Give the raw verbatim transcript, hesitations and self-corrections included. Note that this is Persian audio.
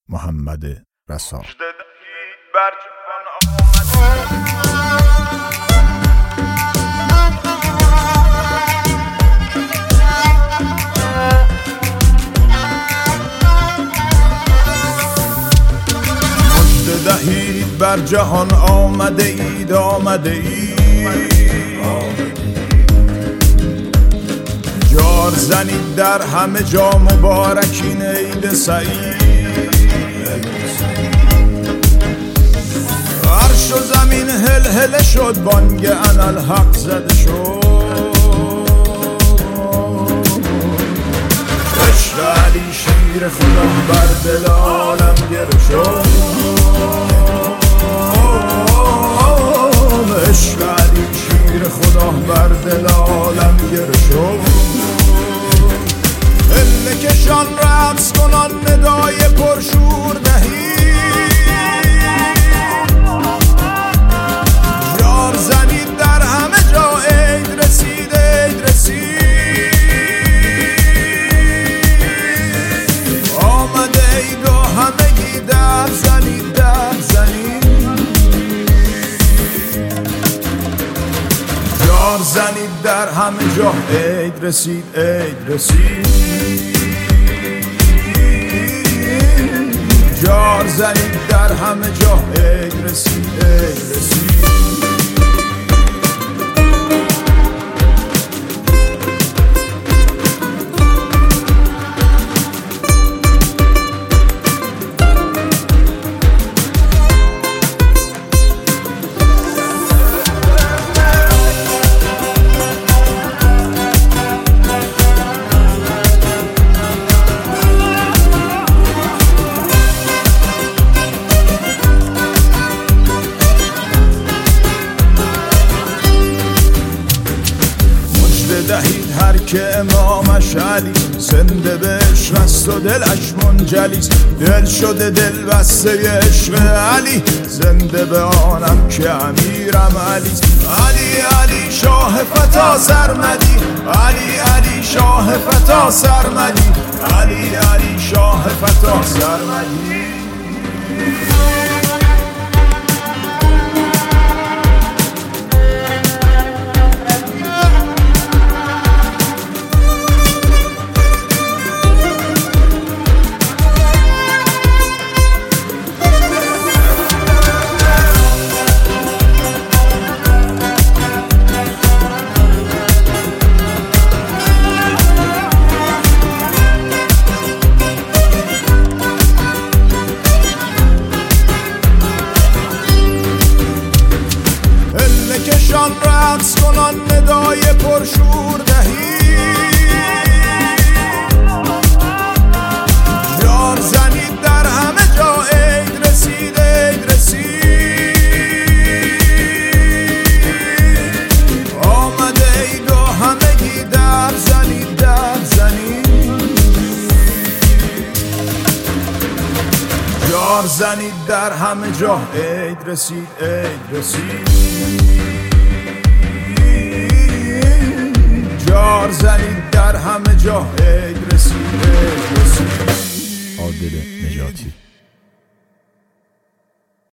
محمد رسا. دهید بر جهان آمده اید آمده اید جار زنید در همه جا مبارکین عید سعید عرش و زمین هل هل شد بانگ انالحق زده شد عشق علی شیر خدا بر دل عالم گره شد عشق علی شیر خدا بر دل عالم گره شد هله کشان رقص کنان ندای پرشور دهید جار زنید در همه جا عید رسید عید رسید آمده عید و همگی در زنید در زنید جار زنید در همه جا عید رسید عید رسید جار زنید در همه جا عید رسید عید رسید دهید هر که امامش علی زنده به عشق است و دلش منجلیست دل شده دل بسته عشق علی زنده به آنم که امیرم علیست علی علی شاه فتا سرمدی علی علی شاه فتا سرمدی علی علی شاه فتا سرمدی کشان رقص کنان ندای پرشور دهید جار زنید در همه جا عید رسید عید رسید آمده عید و همگی در زنید در زنید جار زنید در همه جا عید رسید عید رسید جار زنید در همه جا عید رسید عید رسید. عادل نجاتی.